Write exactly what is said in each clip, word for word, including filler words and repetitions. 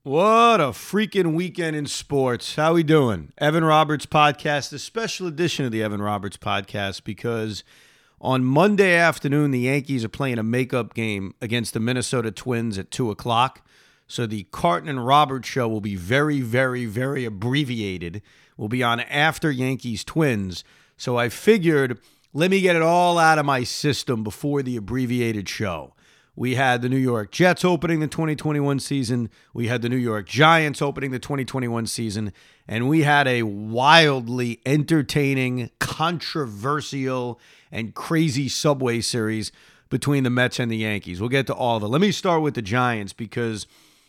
What a freaking weekend in sports. How we doing? Evan Roberts Podcast, a special edition of the Evan Roberts Podcast, because on Monday afternoon, the Yankees are playing a makeup game against the Minnesota Twins at two o'clock. So the Carton and Roberts show will be very, very, very abbreviated. We'll be on after Yankees Twins. So I figured, let me get it all out of my system before the abbreviated show. We had the New York Jets opening the twenty twenty-one season. We had the New York Giants opening the twenty twenty-one season. And we had a wildly entertaining, controversial, and crazy Subway series between the Mets and the Yankees. We'll get to all of it. Let me start with the Giants, because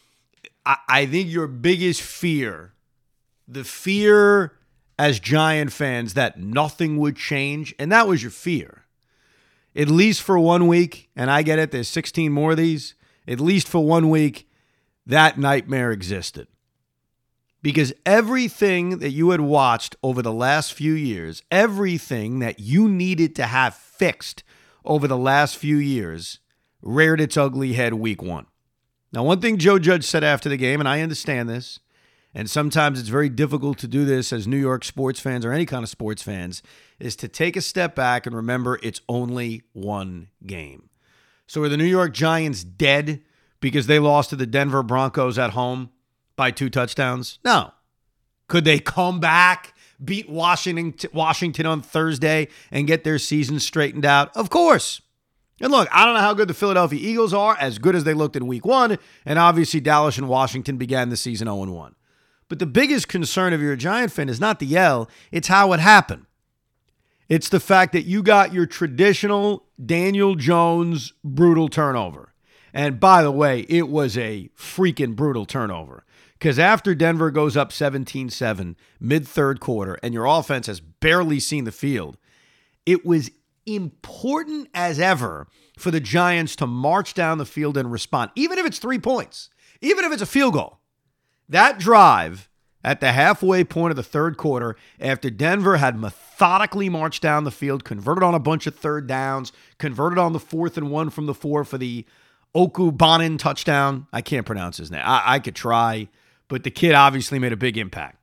I, I think your biggest fear, the fear as Giant fans that nothing would change, and that was your fear. At least for one week, and I get it, there's sixteen more of these, at least for one week, that nightmare existed. Because everything that you had watched over the last few years, everything that you needed to have fixed over the last few years, reared its ugly head week one. Now, one thing Joe Judge said after the game, and I understand this, and sometimes it's very difficult to do this as New York sports fans or any kind of sports fans, is to take a step back and remember it's only one game. So are the New York Giants dead because they lost to the Denver Broncos at home by two touchdowns? No. Could they come back, beat Washington, Washington on Thursday, and get their season straightened out? Of course. And look, I don't know how good the Philadelphia Eagles are, as good as they looked in week one, and obviously Dallas and Washington began the season oh and one. But the biggest concern if you're a Giant fan is not the L, it's how it happened. It's the fact that you got your traditional Daniel Jones brutal turnover. And by the way, it was a freaking brutal turnover. Because after Denver goes up seventeen seven mid-third quarter and your offense has barely seen the field, it was important as ever for the Giants to march down the field and respond, even if it's three points, even if it's a field goal. That drive at the halfway point of the third quarter, after Denver had methodically marched down the field, converted on a bunch of third downs, converted on the fourth and one from the four for the Okubonin touchdown. I can't pronounce his name. I, I could try, but the kid obviously made a big impact.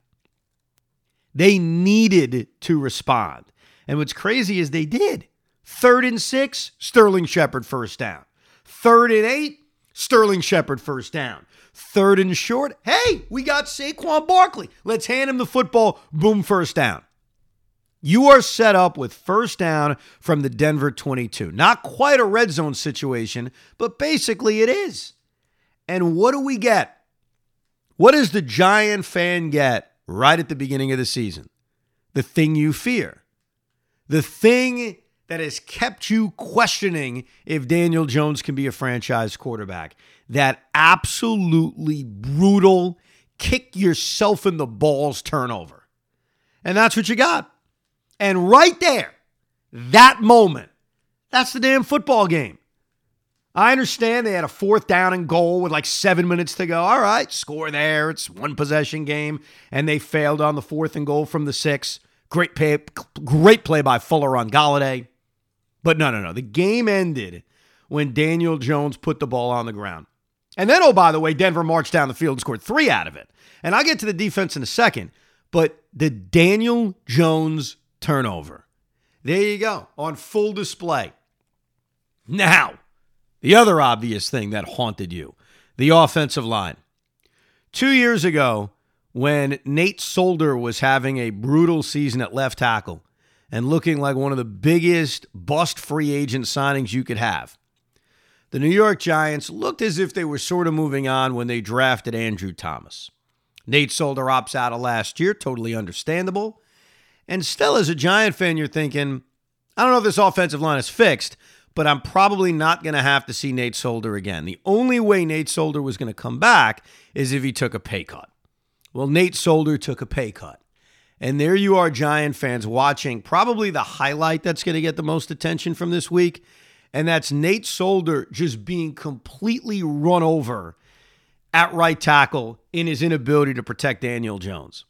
They needed to respond. And what's crazy is they did. Third and six, Sterling Shepard first down. Third and eight, Sterling Shepard first down. Third and short, hey, we got Saquon Barkley. Let's hand him the football. Boom, first down. You are set up with first down from the Denver twenty-two. Not quite a red zone situation, but basically it is. And what do we get? What does the Giant fan get right at the beginning of the season? The thing you fear. The thing that has kept you questioning if Daniel Jones can be a franchise quarterback. That absolutely brutal, kick yourself in the balls turnover. And that's what you got. And right there, that moment, that's the damn football game. I understand they had a fourth down and goal with like seven minutes to go. All right, score there. It's one possession game. And they failed on the fourth and goal from the six. Great play, great play by Fuller on Golladay. But no, no, no. The game ended when Daniel Jones put the ball on the ground. And then, oh, by the way, Denver marched down the field and scored three out of it. And I'll get to the defense in a second. But the Daniel Jones turnover, there you go, on full display. Now, the other obvious thing that haunted you, the offensive line. Two years ago, when Nate Solder was having a brutal season at left tackle and looking like one of the biggest bust free agent signings you could have, the New York Giants looked as if they were sort of moving on when they drafted Andrew Thomas. Nate Solder opts out of last year, totally understandable. And still, as a Giant fan, you're thinking, I don't know if this offensive line is fixed, but I'm probably not going to have to see Nate Solder again. The only way Nate Solder was going to come back is if he took a pay cut. Well, Nate Solder took a pay cut. And there you are, Giant fans, watching probably the highlight that's going to get the most attention from this week. And that's Nate Solder just being completely run over at right tackle in his inability to protect Daniel Jones.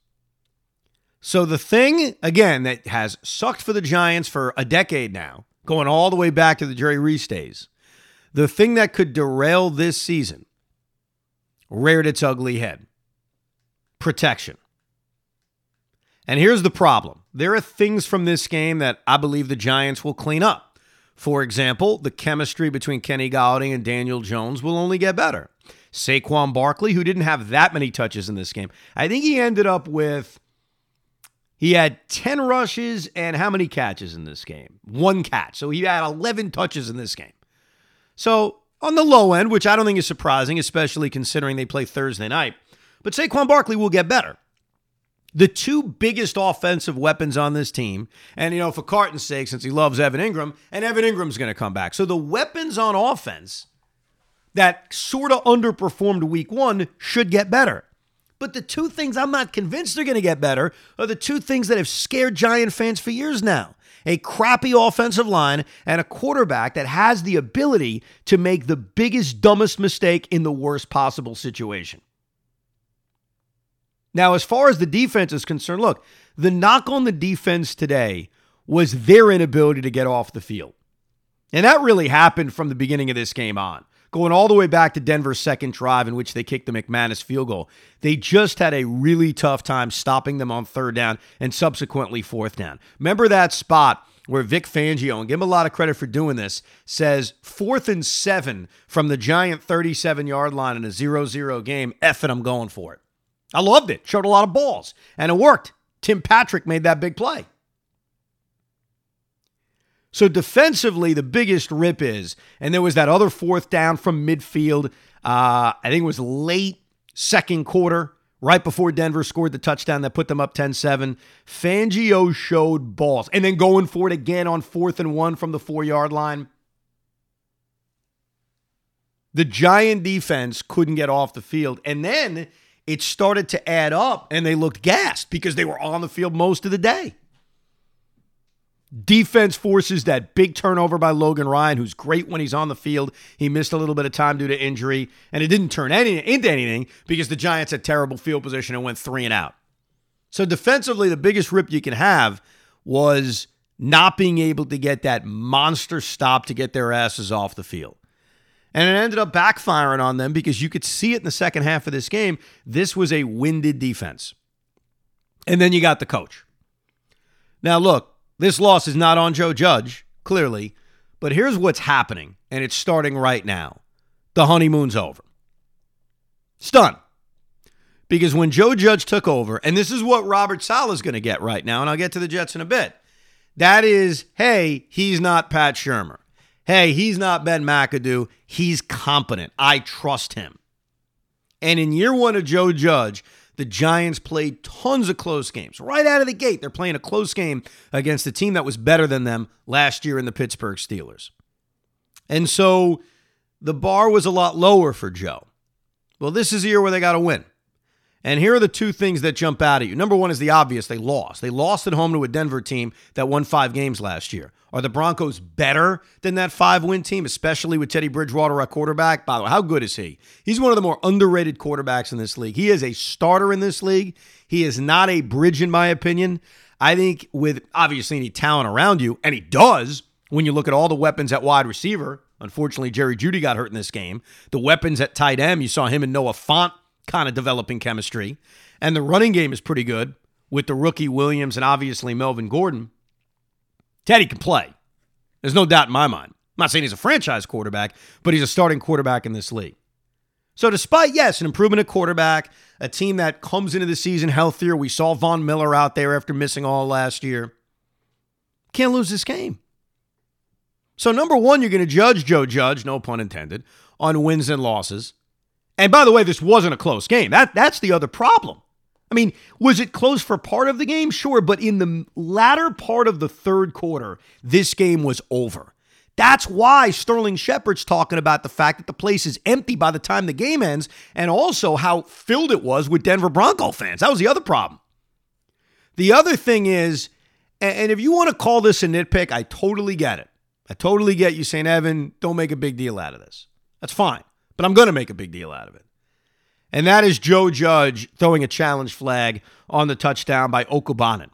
So the thing, again, that has sucked for the Giants for a decade now, going all the way back to the Jerry Reese days, the thing that could derail this season reared its ugly head. Protection. And here's the problem. There are things from this game that I believe the Giants will clean up. For example, the chemistry between Kenny Golladay and Daniel Jones will only get better. Saquon Barkley, who didn't have that many touches in this game, I think he ended up with, he had ten rushes and how many catches in this game? One catch. So he had eleven touches in this game. So on the low end, which I don't think is surprising, especially considering they play Thursday night, but Saquon Barkley will get better. The two biggest offensive weapons on this team, and, you know, for Carton's sake, since he loves Evan Ingram, and Evan Ingram's going to come back. So the weapons on offense that sort of underperformed week one should get better. But the two things I'm not convinced they're going to get better are the two things that have scared Giant fans for years now. A crappy offensive line and a quarterback that has the ability to make the biggest, dumbest mistake in the worst possible situation. Now, as far as the defense is concerned, look, the knock on the defense today was their inability to get off the field. And that really happened from the beginning of this game on. Going all the way back to Denver's second drive in which they kicked the McManus field goal. They just had a really tough time stopping them on third down and subsequently fourth down. Remember that spot where Vic Fangio, and give him a lot of credit for doing this, says fourth and seven from the Giant thirty-seven-yard line in a zero zero game, F it, I'm going for it. I loved it. Showed a lot of balls. And it worked. Tim Patrick made that big play. So defensively, the biggest rip is, and there was that other fourth down from midfield. Uh, I think it was late second quarter, right before Denver scored the touchdown that put them up ten seven. Fangio showed balls. And then going for it again on fourth and one from the four-yard line. The Giant defense couldn't get off the field. And then it started to add up, and they looked gassed because they were on the field most of the day. Defense forces that big turnover by Logan Ryan, who's great when he's on the field. He missed a little bit of time due to injury, and it didn't turn any, into anything because the Giants had terrible field position and went three and out. So defensively, the biggest rip you can have was not being able to get that monster stop to get their asses off the field. And it ended up backfiring on them because you could see it in the second half of this game. This was a winded defense. And then you got the coach. Now, look, this loss is not on Joe Judge, clearly. But here's what's happening, and it's starting right now. The honeymoon's over. It's done. Because when Joe Judge took over, and this is what Robert Saleh's going to get right now, and I'll get to the Jets in a bit. That is, hey, he's not Pat Shurmur. Hey, he's not Ben McAdoo. He's competent. I trust him. And in year one of Joe Judge, the Giants played tons of close games. Right out of the gate, they're playing a close game against a team that was better than them last year in the Pittsburgh Steelers. And so the bar was a lot lower for Joe. Well, this is a year where they got to win. And here are the two things that jump out at you. Number one is the obvious. They lost. They lost at home to a Denver team that won five games last year. Are the Broncos better than that five-win team, especially with Teddy Bridgewater at quarterback? By the way, how good is he? He's one of the more underrated quarterbacks in this league. He is a starter in this league. He is not a bridge, in my opinion. I think with obviously any talent around you, and he does when you look at all the weapons at wide receiver. Unfortunately, Jerry Jeudy got hurt in this game. The weapons at tight end, you saw him and Noah Fant kind of developing chemistry. And the running game is pretty good with the rookie Williams and obviously Melvin Gordon. Teddy can play. There's no doubt in my mind. I'm not saying he's a franchise quarterback, but he's a starting quarterback in this league. So despite, yes, an improvement at quarterback, a team that comes into the season healthier. We saw Von Miller out there after missing all last year. Can't lose this game. So number one, you're going to judge Joe Judge, no pun intended, on wins and losses. And by the way, this wasn't a close game. That That's the other problem. I mean, was it close for part of the game? Sure, but in the latter part of the third quarter, this game was over. That's why Sterling Shepard's talking about the fact that the place is empty by the time the game ends, and also how filled it was with Denver Bronco fans. That was the other problem. The other thing is, and if you want to call this a nitpick, I totally get it. I totally get you saying, Evan, don't make a big deal out of this. That's fine, but I'm going to make a big deal out of it. And that is Joe Judge throwing a challenge flag on the touchdown by Okubanen.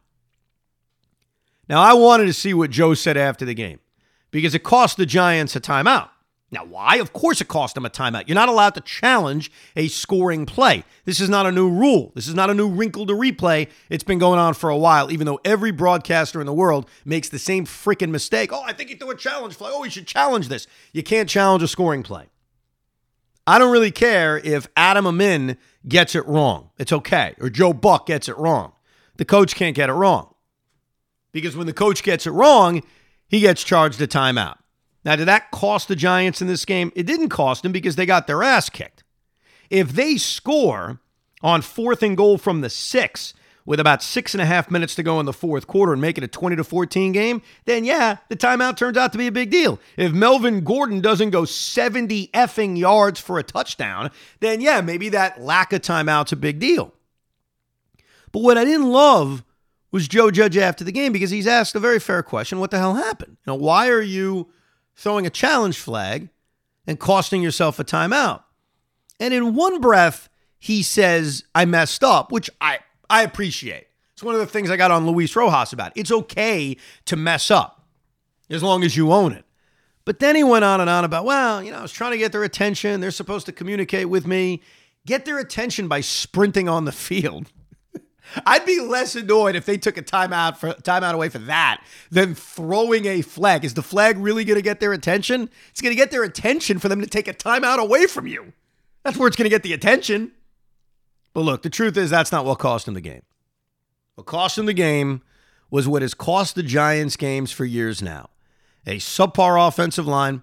Now, I wanted to see what Joe said after the game because it cost the Giants a timeout. Now, why? Of course it cost them a timeout. You're not allowed to challenge a scoring play. This is not a new rule. This is not a new wrinkle to replay. It's been going on for a while, even though every broadcaster in the world makes the same freaking mistake. Oh, I think he threw a challenge play. Oh, we should challenge this. You can't challenge a scoring play. I don't really care if Adam Amin gets it wrong. It's okay. Or Joe Buck gets it wrong. The coach can't get it wrong. Because when the coach gets it wrong, he gets charged a timeout. Now, did that cost the Giants in this game? It didn't cost them because they got their ass kicked. If they score on fourth and goal from the six with about six and a half minutes to go in the fourth quarter and make it a twenty to fourteen game, then yeah, the timeout turns out to be a big deal. If Melvin Gordon doesn't go seventy effing yards for a touchdown, then yeah, maybe that lack of timeout's a big deal. But what I didn't love was Joe Judge after the game because he's asked a very fair question. What the hell happened? You know, why are you throwing a challenge flag and costing yourself a timeout? And in one breath, he says, I messed up, which I, I appreciate. It's one of the things I got on Luis Rojas about. It's okay to mess up as long as you own it. But then he went on and on about, well, you know, I was trying to get their attention. They're supposed to communicate with me. Get their attention by sprinting on the field. I'd be less annoyed if they took a timeout for timeout away for that than throwing a flag. Is the flag really going to get their attention? It's going to get their attention for them to take a timeout away from you. That's where it's going to get the attention. But look, the truth is that's not what cost them the game. What cost them the game was what has cost the Giants games for years now. A subpar offensive line,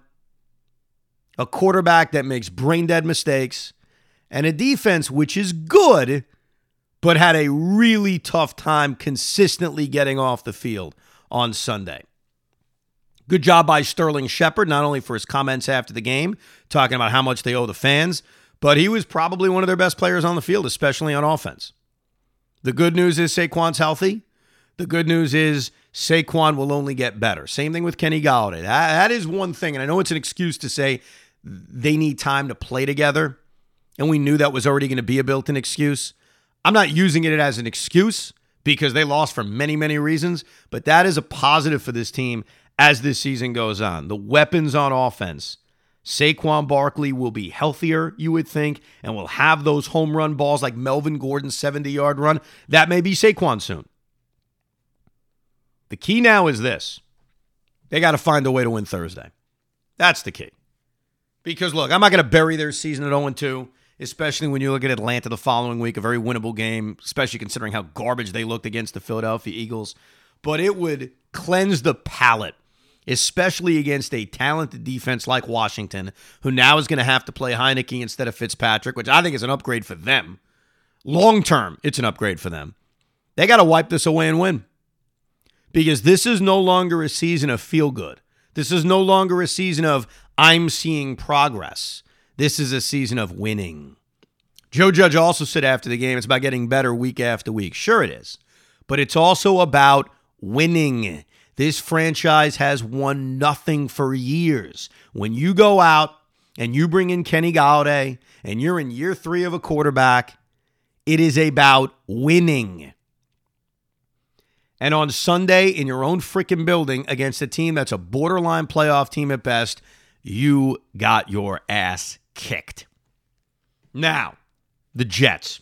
a quarterback that makes brain-dead mistakes, and a defense which is good but had a really tough time consistently getting off the field on Sunday. Good job by Sterling Shepard, not only for his comments after the game, talking about how much they owe the fans, but he was probably one of their best players on the field, especially on offense. The good news is Saquon's healthy. The good news is Saquon will only get better. Same thing with Kenny Golladay. That, that is one thing, and I know it's an excuse to say they need time to play together, and we knew that was already going to be a built-in excuse. I'm not using it as an excuse because they lost for many, many reasons, but that is a positive for this team as this season goes on. The weapons on offense. Saquon Barkley will be healthier, you would think, and will have those home run balls like Melvin Gordon's seventy-yard run. That may be Saquon soon. The key now is this. They got to find a way to win Thursday. That's the key. Because, look, I'm not going to bury their season at oh and two. Especially when you look at Atlanta the following week, a very winnable game, especially considering how garbage they looked against the Philadelphia Eagles. But it would cleanse the palate, especially against a talented defense like Washington, who now is going to have to play Heineke instead of Fitzpatrick, which I think is an upgrade for them. Long term, it's an upgrade for them. They got to wipe this away and win. Because this is no longer a season of feel good. This is no longer a season of I'm seeing progress. This is a season of winning. Joe Judge also said after the game, it's about getting better week after week. Sure it is. But it's also about winning. This franchise has won nothing for years. When you go out and you bring in Kenny Golladay and you're in year three of a quarterback, it is about winning. And on Sunday, in your own freaking building, against a team that's a borderline playoff team at best, you got your ass kicked. Now, the Jets.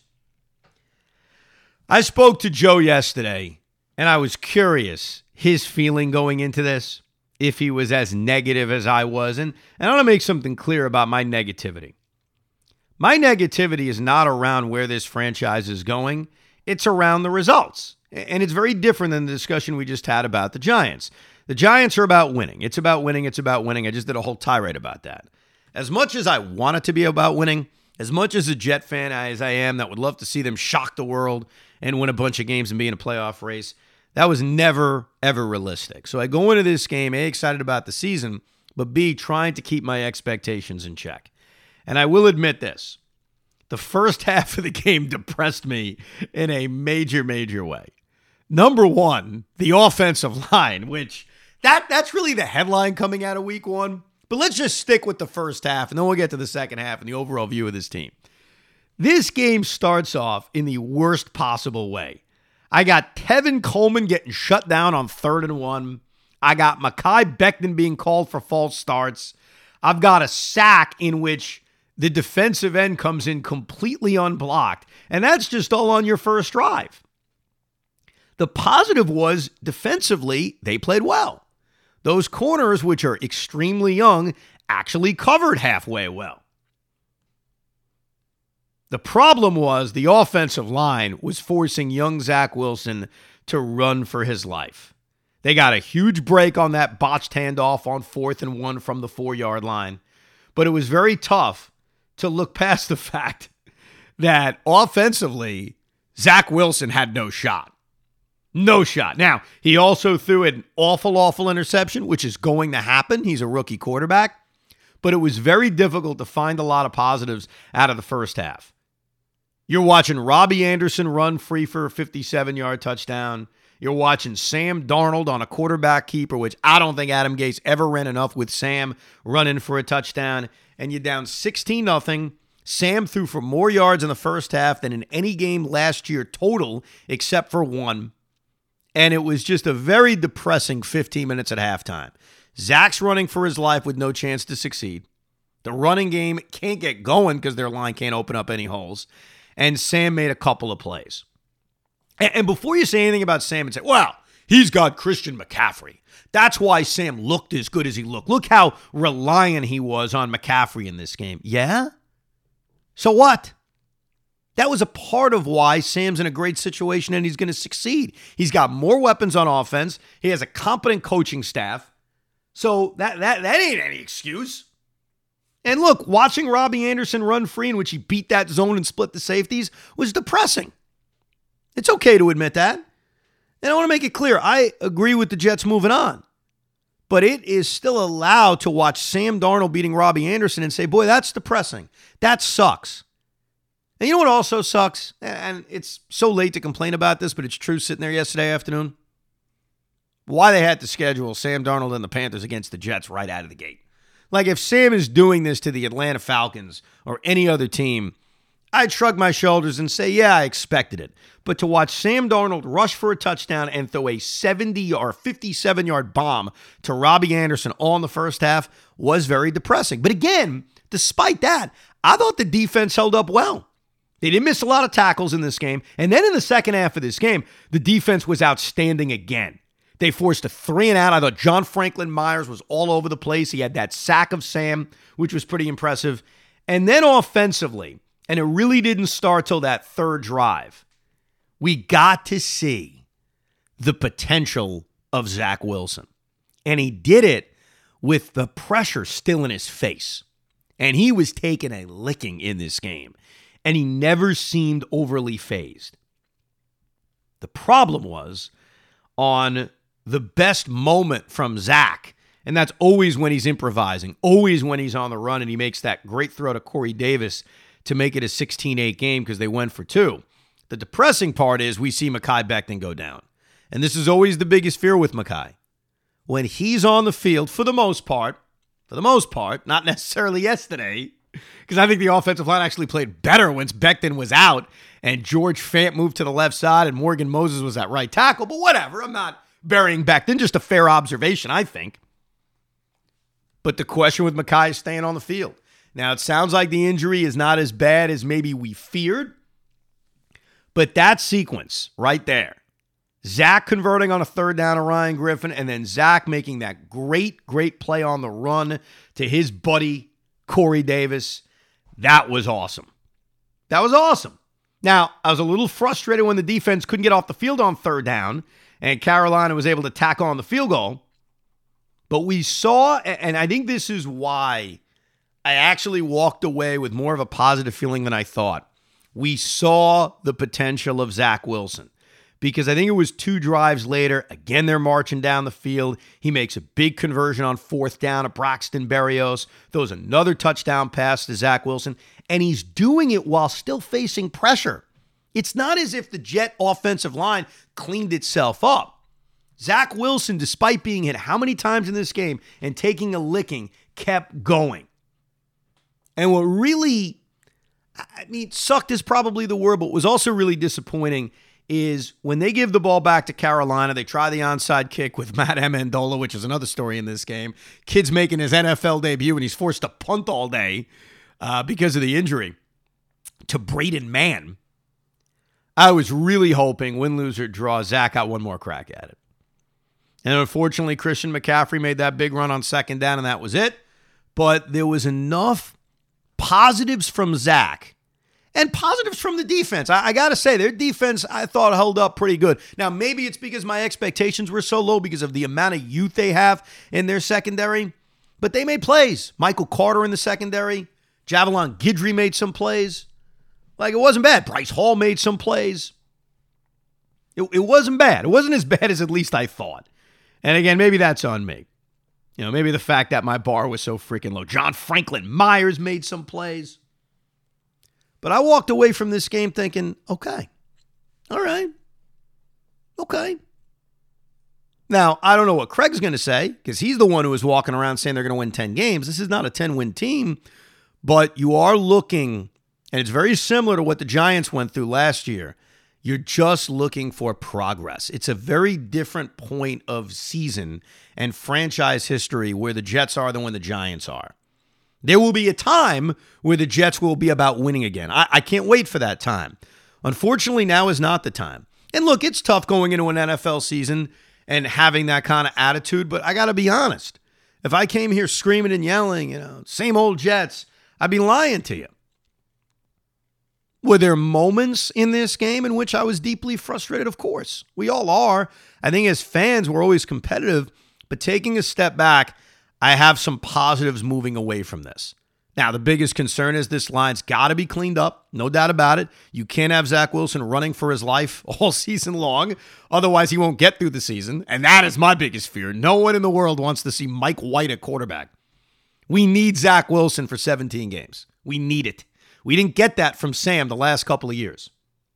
I spoke to Joe yesterday, and I was curious his feeling going into this, if he was as negative as I was. And, and I want to make something clear about my negativity. My negativity is not around where this franchise is going. It's around the results. And it's very different than the discussion we just had about the Giants. The Giants are about winning. It's about winning. It's about winning. I just did a whole tirade about that. As much as I want it to be about winning, as much as a Jet fan as I am that would love to see them shock the world and win a bunch of games and be in a playoff race, that was never, ever realistic. So I go into this game, A, excited about the season, but B, trying to keep my expectations in check. And I will admit this. The first half of the game depressed me in a major, major way. Number one, the offensive line, which that that's really the headline coming out of week one. But let's just stick with the first half, and then we'll get to the second half and the overall view of this team. This game starts off in the worst possible way. I got Tevin Coleman getting shut down on third and one. I got Mekhi Becton being called for false starts. I've got a sack in which the defensive end comes in completely unblocked, and that's just all on your first drive. The positive was defensively, they played well. Those corners, which are extremely young, actually covered halfway well. The problem was the offensive line was forcing young Zach Wilson to run for his life. They got a huge break on that botched handoff on fourth and one from the four-yard line, but it was very tough to look past the fact that offensively, Zach Wilson had no shot. No shot. Now, he also threw an awful, awful interception, which is going to happen. He's a rookie quarterback. But it was very difficult to find a lot of positives out of the first half. You're watching Robbie Anderson run free for a fifty-seven-yard touchdown. You're watching Sam Darnold on a quarterback keeper, which I don't think Adam Gase ever ran enough with Sam running for a touchdown. And you're down sixteen nothing. Sam threw for more yards in the first half than in any game last year total, except for one. And it was just a very depressing fifteen minutes at halftime. Zach's running for his life with no chance to succeed. The running game can't get going because their line can't open up any holes. And Sam made a couple of plays. And before you say anything about Sam and say, well, he's got Christian McCaffrey. That's why Sam looked as good as he looked. Look how reliant he was on McCaffrey in this game. Yeah? So what? That was a part of why Sam's in a great situation and he's going to succeed. He's got more weapons on offense. He has a competent coaching staff. So that that that ain't any excuse. And look, watching Robbie Anderson run free in which he beat that zone and split the safeties was depressing. It's okay to admit that. And I want to make it clear, I agree with the Jets moving on. But it is still allowed to watch Sam Darnold beating Robbie Anderson and say, boy, that's depressing. That sucks. And you know what also sucks? And it's so late to complain about this, but it's true sitting there yesterday afternoon. Why they had to schedule Sam Darnold and the Panthers against the Jets right out of the gate. Like if Sam is doing this to the Atlanta Falcons or any other team, I'd shrug my shoulders and say, yeah, I expected it. But to watch Sam Darnold rush for a touchdown and throw a seventy or fifty-seven-yard bomb to Robbie Anderson all in the first half was very depressing. But again, despite that, I thought the defense held up well. They didn't miss a lot of tackles in this game. And then in the second half of this game, the defense was outstanding again. They forced a three and out. I thought John Franklin Myers was all over the place. He had that sack of Sam, which was pretty impressive. And then offensively, and it really didn't start till that third drive, we got to see the potential of Zach Wilson. And he did it with the pressure still in his face. And he was taking a licking in this game. And he never seemed overly fazed. The problem was on the best moment from Zach, and that's always when he's improvising, always when he's on the run, and he makes that great throw to Corey Davis to make it a sixteen eight game because they went for two. The depressing part is we see Mekhi Becton go down. And this is always the biggest fear with Mekhi. When he's on the field, for the most part, for the most part, not necessarily yesterday, because I think the offensive line actually played better once Becton was out and George Fant moved to the left side and Morgan Moses was at right tackle. But whatever, I'm not burying Becton. Just a fair observation, I think. But the question with Mekhi is staying on the field. Now, it sounds like the injury is not as bad as maybe we feared. But that sequence right there, Zach converting on a third down to Ryan Griffin, and then Zach making that great, great play on the run to his buddy, Corey Davis, that was awesome. That was awesome. Now, I was a little frustrated when the defense couldn't get off the field on third down, and Carolina was able to tack on the field goal. But we saw, and I think this is why I actually walked away with more of a positive feeling than I thought. We saw the potential of Zach Wilson. Because I think it was two drives later, again, they're marching down the field. He makes a big conversion on fourth down to Braxton Berrios, throws another touchdown pass to Zach Wilson, and he's doing it while still facing pressure. It's not as if the Jet offensive line cleaned itself up. Zach Wilson, despite being hit how many times in this game and taking a licking, kept going. And what really, I mean, sucked is probably the word, but was also really disappointing is when they give the ball back to Carolina, they try the onside kick with Matt Amendola, which is another story in this game. Kid's making his N F L debut, and he's forced to punt all day uh, because of the injury to Braden Mann. I was really hoping, win, lose, or draw, Zach got one more crack at it. And unfortunately, Christian McCaffrey made that big run on second down, and that was it. But there was enough positives from Zach and positives from the defense. I, I got to say, their defense, I thought, held up pretty good. Now, maybe it's because my expectations were so low because of the amount of youth they have in their secondary, but they made plays. Michael Carter in the secondary. Javelin Guidry made some plays. Like, it wasn't bad. Bryce Hall made some plays. It, it wasn't bad. It wasn't as bad as at least I thought. And again, maybe that's on me. You know, maybe the fact that my bar was so freaking low. John Franklin Myers made some plays. But I walked away from this game thinking, okay, all right, okay. Now, I don't know what Craig's going to say because he's the one who was walking around saying they're going to win ten games. This is not a ten-win team, but you are looking, and it's very similar to what the Giants went through last year. You're just looking for progress. It's a very different point of season and franchise history where the Jets are than when the Giants are. There will be a time where the Jets will be about winning again. I, I can't wait for that time. Unfortunately, now is not the time. And look, it's tough going into an N F L season and having that kind of attitude, but I got to be honest. If I came here screaming and yelling, you know, same old Jets, I'd be lying to you. Were there moments in this game in which I was deeply frustrated? Of course. We all are. I think as fans, we're always competitive, but taking a step back, I have some positives moving away from this. Now, the biggest concern is this line's got to be cleaned up. No doubt about it. You can't have Zach Wilson running for his life all season long. Otherwise, he won't get through the season. And that is my biggest fear. No one in the world wants to see Mike White at quarterback. We need Zach Wilson for seventeen games. We need it. We didn't get that from Sam the last couple of years.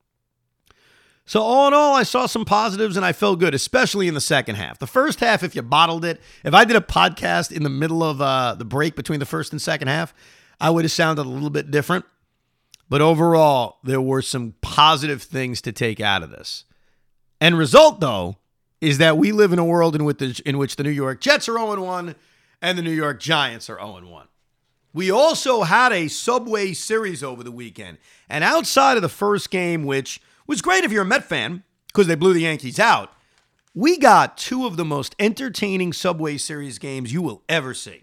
So all in all, I saw some positives and I felt good, especially in the second half. The first half, if you bottled it, if I did a podcast in the middle of uh, the break between the first and second half, I would have sounded a little bit different. But overall, there were some positive things to take out of this. End result, though, is that we live in a world in which the, in which the New York Jets are oh and one and the New York Giants are oh and one. We also had a Subway Series over the weekend. And outside of the first game, which was great if you're a Met fan because they blew the Yankees out, we got two of the most entertaining Subway Series games you will ever see.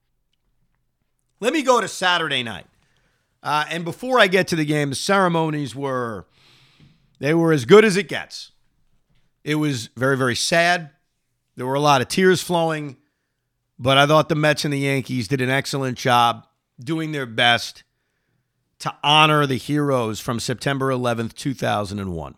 Let me go to Saturday night. Uh, and before I get to the game, the ceremonies were, they were as good as it gets. It was very, very sad. There were a lot of tears flowing. But I thought the Mets and the Yankees did an excellent job doing their best to honor the heroes from September eleventh, two thousand one.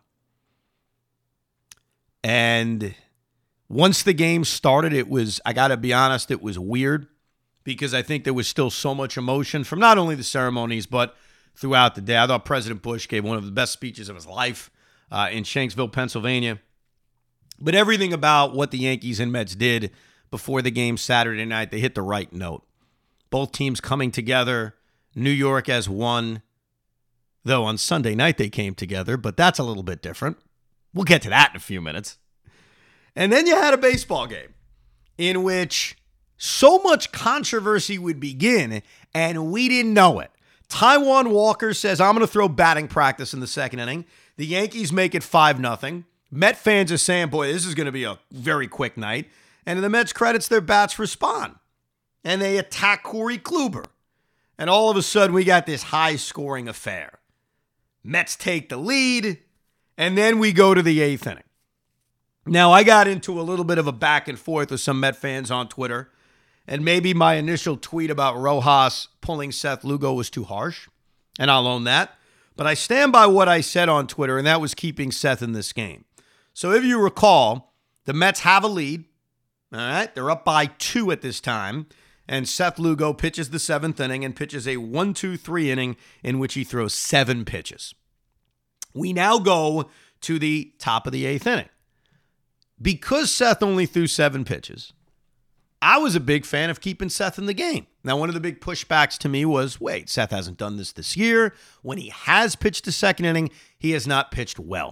And once the game started, it was, I got to be honest, it was weird because I think there was still so much emotion from not only the ceremonies, but throughout the day. I thought President Bush gave one of the best speeches of his life uh, in Shanksville, Pennsylvania. But everything about what the Yankees and Mets did before the game Saturday night, they hit the right note. Both teams coming together, New York as one, though on Sunday night they came together, but that's a little bit different. We'll get to that in a few minutes. And then you had a baseball game in which so much controversy would begin, and we didn't know it. Taijuan Walker says, I'm going to throw batting practice in the second inning. The Yankees make it five nothing. Met fans are saying, boy, this is going to be a very quick night. And the Mets credits their bats respond. And they attack Corey Kluber. And all of a sudden, we got this high-scoring affair. Mets take the lead, and then we go to the eighth inning. Now, I got into a little bit of a back and forth with some Met fans on Twitter, and maybe my initial tweet about Rojas pulling Seth Lugo was too harsh, and I'll own that. But I stand by what I said on Twitter, and that was keeping Seth in this game. So if you recall, the Mets have a lead. All right, they're up by two at this time, and Seth Lugo pitches the seventh inning and pitches a one two three inning in which he throws seven pitches. We now go to the top of the eighth inning. Because Seth only threw seven pitches, I was a big fan of keeping Seth in the game. Now, one of the big pushbacks to me was, wait, Seth hasn't done this this year. When he has pitched the second inning, he has not pitched well.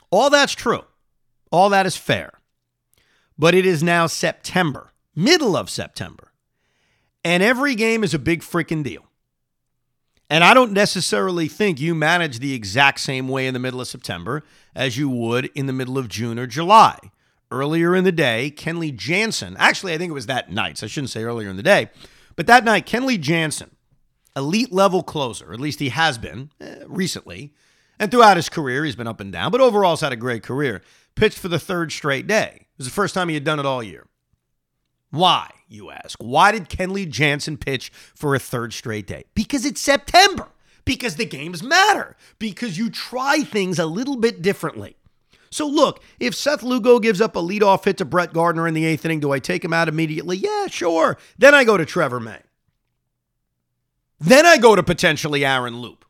All that's true. All that is fair. But it is now September, middle of September. And every game is a big freaking deal. And I don't necessarily think you manage the exact same way in the middle of September as you would in the middle of June or July. Earlier in the day, Kenley Jansen, actually I think it was that night, so I shouldn't say earlier in the day, but that night, Kenley Jansen, elite level closer, at least he has been eh, recently, and throughout his career, he's been up and down, but overall he's had a great career, pitched for the third straight day. It was the first time he had done it all year. Why, you ask? Why did Kenley Jansen pitch for a third straight day? Because it's September. Because the games matter. Because you try things a little bit differently. So look, if Seth Lugo gives up a leadoff hit to Brett Gardner in the eighth inning, do I take him out immediately? Yeah, sure. Then I go to Trevor May. Then I go to potentially Aaron Loup.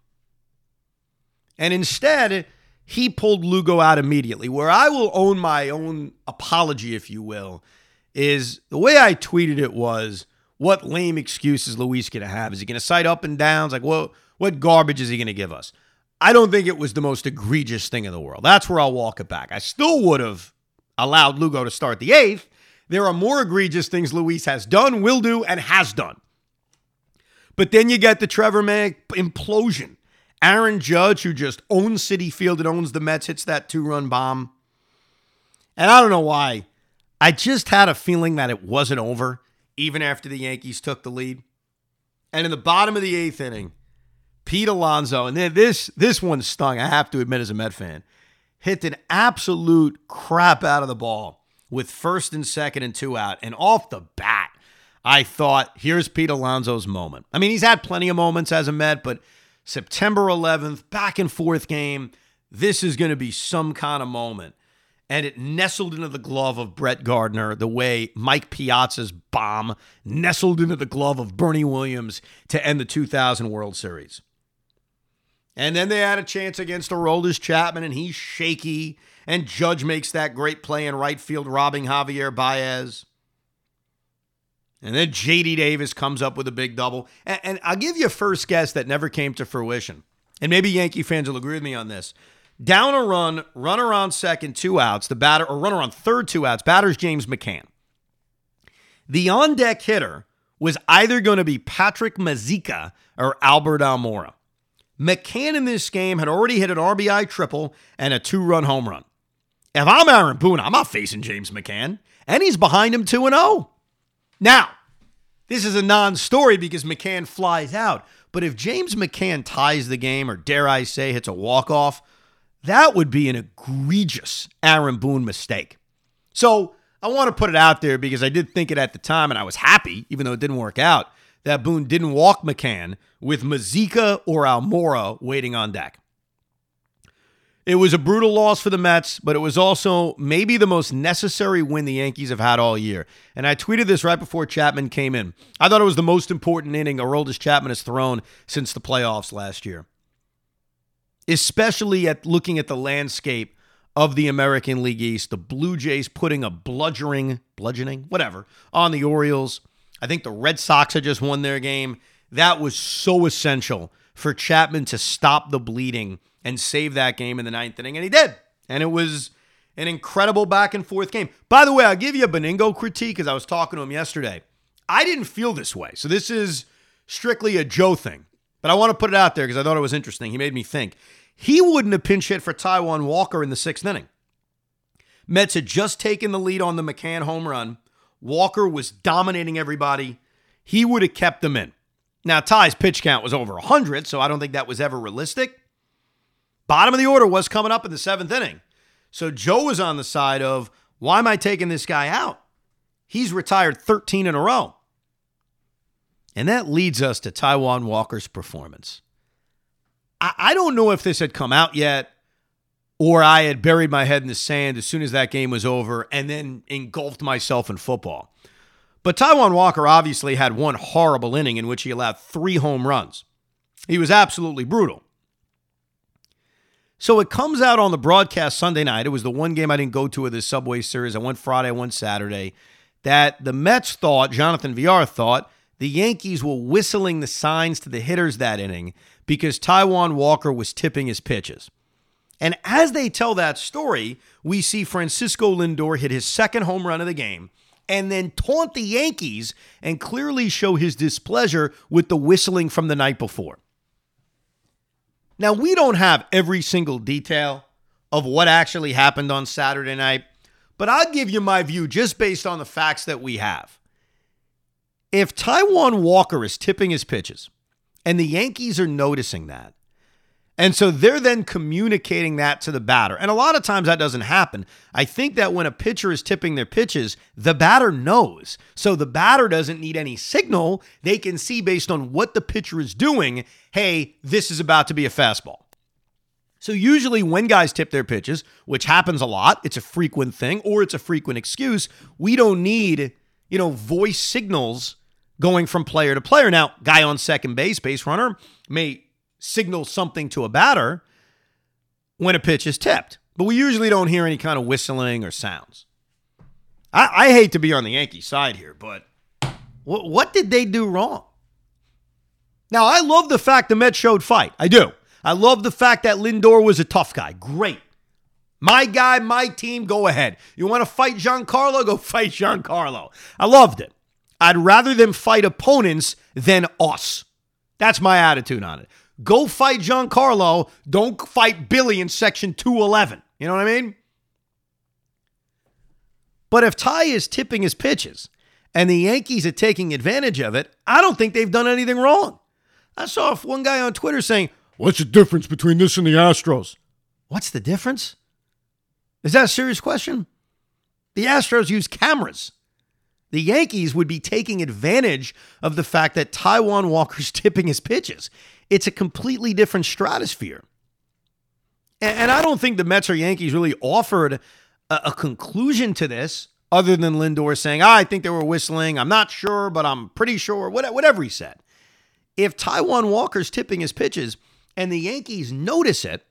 And instead, he pulled Lugo out immediately. Where I will own my own apology, if you will, is the way I tweeted it was, what lame excuse is Luis going to have? Is he going to cite up and downs? Like, what, what garbage is he going to give us? I don't think it was the most egregious thing in the world. That's where I'll walk it back. I still would have allowed Lugo to start the eighth. There are more egregious things Luis has done, will do, and has done. But then you get the Trevor May implosion. Aaron Judge, who just owns Citi Field and owns the Mets, hits that two-run bomb. And I don't know why. I just had a feeling that it wasn't over, even after the Yankees took the lead. And in the bottom of the eighth inning, Pete Alonso, and then this, this one stung, I have to admit as a Met fan, hit an absolute crap out of the ball with first and second and two out. And off the bat, I thought, here's Pete Alonso's moment. I mean, he's had plenty of moments as a Met, but September eleventh, back and forth game, this is going to be some kind of moment. And it nestled into the glove of Brett Gardner the way Mike Piazza's bomb nestled into the glove of Bernie Williams to end the two thousand World Series. And then they had a chance against Aroldis Chapman, and he's shaky. And Judge makes that great play in right field, robbing Javier Baez. And then J D Davis comes up with a big double. And, and I'll give you a first guess that never came to fruition. And maybe Yankee fans will agree with me on this. Down a run, runner on second, two outs. The batter, or runner on third, two outs. Batter's James McCann. The on-deck hitter was either going to be Patrick Mazeika or Albert Almora. McCann in this game had already hit an R B I triple and a two-run home run. If I'm Aaron Boone, I'm not facing James McCann. And he's behind him two and oh. Now, this is a non-story because McCann flies out. But if James McCann ties the game, or dare I say hits a walk-off, that would be an egregious Aaron Boone mistake. So I want to put it out there because I did think it at the time, and I was happy, even though it didn't work out, that Boone didn't walk McCann with Mazeika or Almora waiting on deck. It was a brutal loss for the Mets, but it was also maybe the most necessary win the Yankees have had all year. And I tweeted this right before Chapman came in. I thought it was the most important inning Aroldis Chapman has thrown since the playoffs last year. Especially at looking at the landscape of the American League East, the Blue Jays putting a bludgeoning, bludgeoning, whatever, on the Orioles. I think the Red Sox had just won their game. That was so essential for Chapman to stop the bleeding and save that game in the ninth inning, and he did. And it was an incredible back and forth game. By the way, I'll give you a Beningo critique because I was talking to him yesterday. I didn't feel this way, so this is strictly a Joe thing. But I want to put it out there because I thought it was interesting. He made me think. He wouldn't have pinch hit for Taijuan Walker in the sixth inning. Mets had just taken the lead on the McCann home run. Walker was dominating everybody. He would have kept them in. Now, Ty's pitch count was over one hundred, so I don't think that was ever realistic. Bottom of the order was coming up in the seventh inning. So Joe was on the side of, why am I taking this guy out? He's retired thirteen in a row. And that leads us to Taijuan Walker's performance. I, I don't know if this had come out yet, or I had buried my head in the sand as soon as that game was over and then engulfed myself in football. But Taijuan Walker obviously had one horrible inning in which he allowed three home runs. He was absolutely brutal. So it comes out on the broadcast Sunday night. It was the one game I didn't go to of this Subway Series. I went Friday, I went Saturday. That the Mets thought, Jonathan Villar thought, the Yankees were whistling the signs to the hitters that inning because Taijuan Walker was tipping his pitches. And as they tell that story, we see Francisco Lindor hit his second home run of the game and then taunt the Yankees and clearly show his displeasure with the whistling from the night before. Now, we don't have every single detail of what actually happened on Saturday night, but I'll give you my view just based on the facts that we have. If Taijuan Walker is tipping his pitches, and the Yankees are noticing that, and so they're then communicating that to the batter. And a lot of times that doesn't happen. I think that when a pitcher is tipping their pitches, the batter knows. So the batter doesn't need any signal. They can see based on what the pitcher is doing, hey, this is about to be a fastball. So usually when guys tip their pitches, which happens a lot, it's a frequent thing or it's a frequent excuse, we don't need, you know, voice signals going from player to player. Now, guy on second base, base runner, may signal something to a batter when a pitch is tipped. But we usually don't hear any kind of whistling or sounds. I, I hate to be on the Yankee side here, but what, what did they do wrong? Now, I love the fact the Mets showed fight. I do. I love the fact that Lindor was a tough guy. Great. My guy, my team, go ahead. You want to fight Giancarlo? Go fight Giancarlo. I loved it. I'd rather them fight opponents than us. That's my attitude on it. Go fight Giancarlo. Don't fight Billy in Section two eleven. You know what I mean? But if Ty is tipping his pitches and the Yankees are taking advantage of it, I don't think they've done anything wrong. I saw one guy on Twitter saying, what's the difference between this and the Astros? What's the difference? Is that a serious question? The Astros use cameras. The Yankees would be taking advantage of the fact that Taijuan Walker's tipping his pitches. It's a completely different stratosphere. And I don't think the Mets or Yankees really offered a, a conclusion to this other than Lindor saying, oh, I think they were whistling. I'm not sure, but I'm pretty sure. Whatever he said. If Taijuan Walker's tipping his pitches and the Yankees notice it,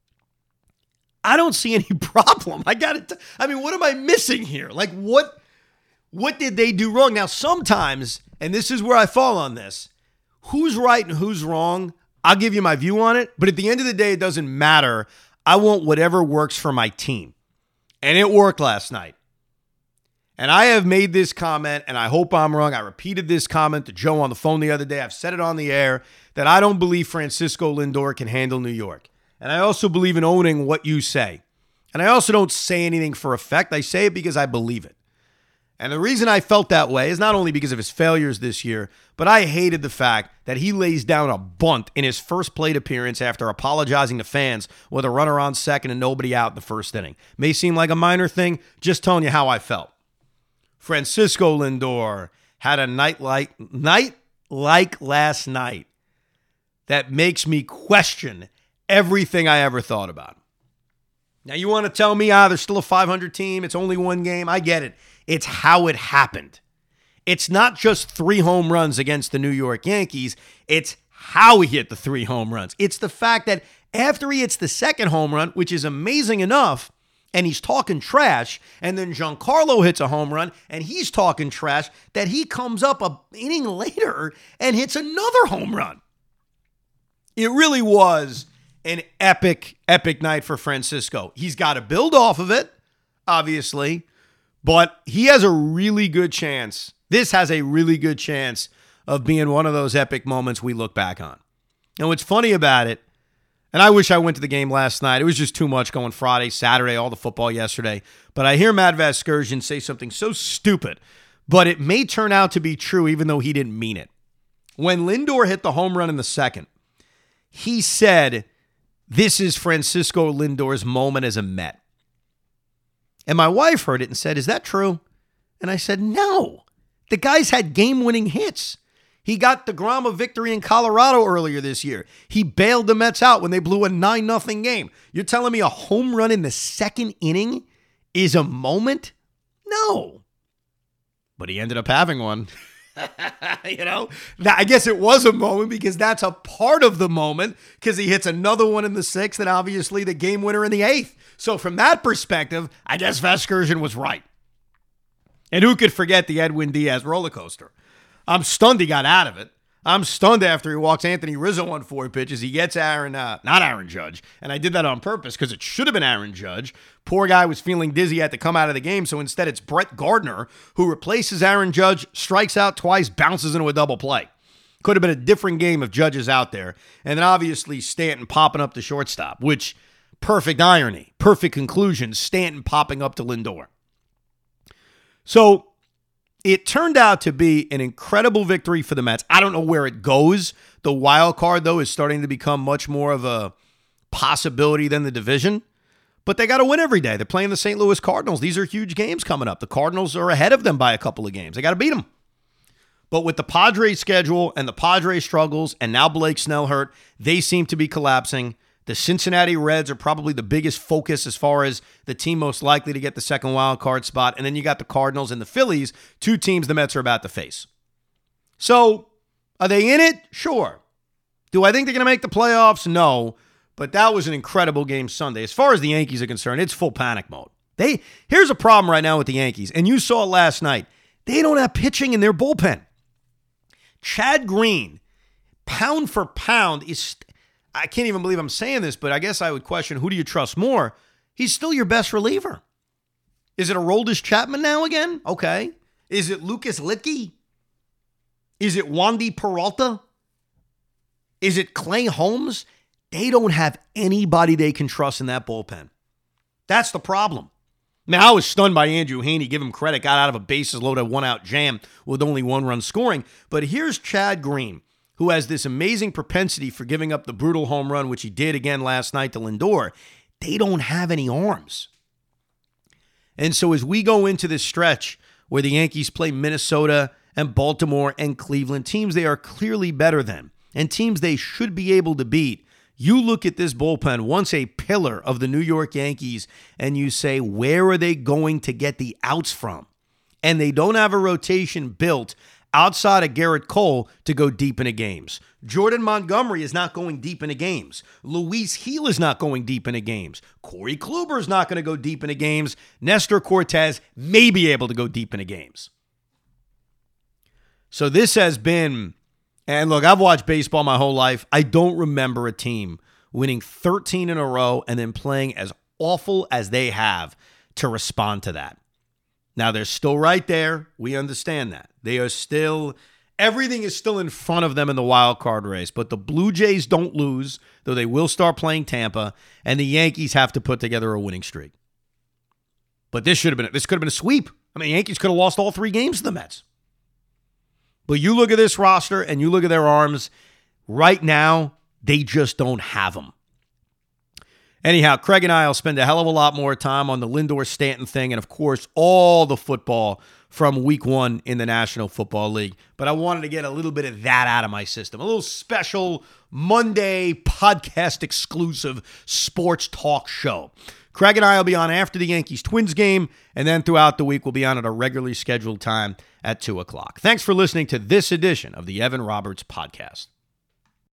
I don't see any problem. I got it. I mean, what am I missing here? Like, what, what did they do wrong? Now, sometimes, and this is where I fall on this, who's right and who's wrong, I'll give you my view on it. But at the end of the day, it doesn't matter. I want whatever works for my team. And it worked last night. And I have made this comment, and I hope I'm wrong. I repeated this comment to Joe on the phone the other day. I've said it on the air that I don't believe Francisco Lindor can handle New York. And I also believe in owning what you say. And I also don't say anything for effect. I say it because I believe it. And the reason I felt that way is not only because of his failures this year, but I hated the fact that he lays down a bunt in his first plate appearance after apologizing to fans with a runner on second and nobody out in the first inning. May seem like a minor thing, just telling you how I felt. Francisco Lindor had a night like, night like last night that makes me question everything I ever thought about. Now, you want to tell me, ah, there's still a five hundred team, it's only one game. I get it. It's how it happened. It's not just three home runs against the New York Yankees. It's how he hit the three home runs. It's the fact that after he hits the second home run, which is amazing enough, and he's talking trash, and then Giancarlo hits a home run, and he's talking trash, that he comes up an inning later and hits another home run. It really was an epic, epic night for Francisco. He's got to build off of it, obviously, but he has a really good chance. This has a really good chance of being one of those epic moments we look back on. And what's funny about it, and I wish I went to the game last night. It was just too much going Friday, Saturday, all the football yesterday. But I hear Matt Vasgersian say something so stupid, but it may turn out to be true even though he didn't mean it. When Lindor hit the home run in the second, he said, this is Francisco Lindor's moment as a Met. And my wife heard it and said, is that true? And I said, no. The guy's had game-winning hits. He got the DeGrom victory in Colorado earlier this year. He bailed the Mets out when they blew a nine nothing game. You're telling me a home run in the second inning is a moment? No. But he ended up having one. You know, now, I guess it was a moment because that's a part of the moment because he hits another one in the sixth and obviously the game winner in the eighth. So from that perspective, I guess Vasgersian was right. And who could forget the Edwin Diaz roller coaster? I'm stunned he got out of it. I'm stunned after he walks Anthony Rizzo on four pitches. He gets Aaron, uh, not Aaron Judge. And I did that on purpose because it should have been Aaron Judge. Poor guy was feeling dizzy, had to come out of the game. So instead, it's Brett Gardner who replaces Aaron Judge, strikes out twice, bounces into a double play. Could have been a different game if Judge is out there. And then obviously Stanton popping up to shortstop, which perfect irony, perfect conclusion, Stanton popping up to Lindor. So it turned out to be an incredible victory for the Mets. I don't know where it goes. The wild card, though, is starting to become much more of a possibility than the division. But they got to win every day. They're playing the Saint Louis Cardinals. These are huge games coming up. The Cardinals are ahead of them by a couple of games. They got to beat them. But with the Padres schedule and the Padres struggles, and now Blake Snell hurt, they seem to be collapsing. The Cincinnati Reds are probably the biggest focus as far as the team most likely to get the second wild card spot. And then you got the Cardinals and the Phillies, two teams the Mets are about to face. So, are they in it? Sure. Do I think they're going to make the playoffs? No. But that was an incredible game Sunday. As far as the Yankees are concerned, it's full panic mode. They Here's a problem right now with the Yankees, and you saw it last night. They don't have pitching in their bullpen. Chad Green, pound for pound, is... I can't even believe I'm saying this, but I guess I would question, who do you trust more? He's still your best reliever. Is it Aroldis Chapman now again? Okay. Is it Lucas Litke? Is it Wandy Peralta? Is it Clay Holmes? They don't have anybody they can trust in that bullpen. That's the problem. Now, I was stunned by Andrew Heaney. Give him credit. Got out of a bases-loaded one-out jam with only one run scoring. But here's Chad Green, who has this amazing propensity for giving up the brutal home run, which he did again last night to Lindor. They don't have any arms. And so as we go into this stretch where the Yankees play Minnesota and Baltimore and Cleveland, teams they are clearly better than, and teams they should be able to beat, you look at this bullpen, once a pillar of the New York Yankees, and you say, where are they going to get the outs from? And they don't have a rotation built outside of Garrett Cole to go deep into games. Jordan Montgomery is not going deep into games. Luis Gil is not going deep into games. Corey Kluber is not going to go deep into games. Nestor Cortez may be able to go deep into games. So this has been, and look, I've watched baseball my whole life. I don't remember a team winning thirteen in a row and then playing as awful as they have to respond to that. Now, they're still right there. We understand that. They are still, everything is still in front of them in the wild card race. But the Blue Jays don't lose, though they will start playing Tampa, and the Yankees have to put together a winning streak. But this should have been, this could have been a sweep. I mean, the Yankees could have lost all three games to the Mets. But you look at this roster and you look at their arms, right now, they just don't have them. Anyhow, Craig and I will spend a hell of a lot more time on the Lindor-Stanton thing and, of course, all the football from week one in the National Football League. But I wanted to get a little bit of that out of my system. A little special Monday podcast exclusive sports talk show. Craig and I will be on after the Yankees-Twins game, and then throughout the week we'll be on at a regularly scheduled time at two o'clock. Thanks for listening to this edition of the Evan Roberts Podcast.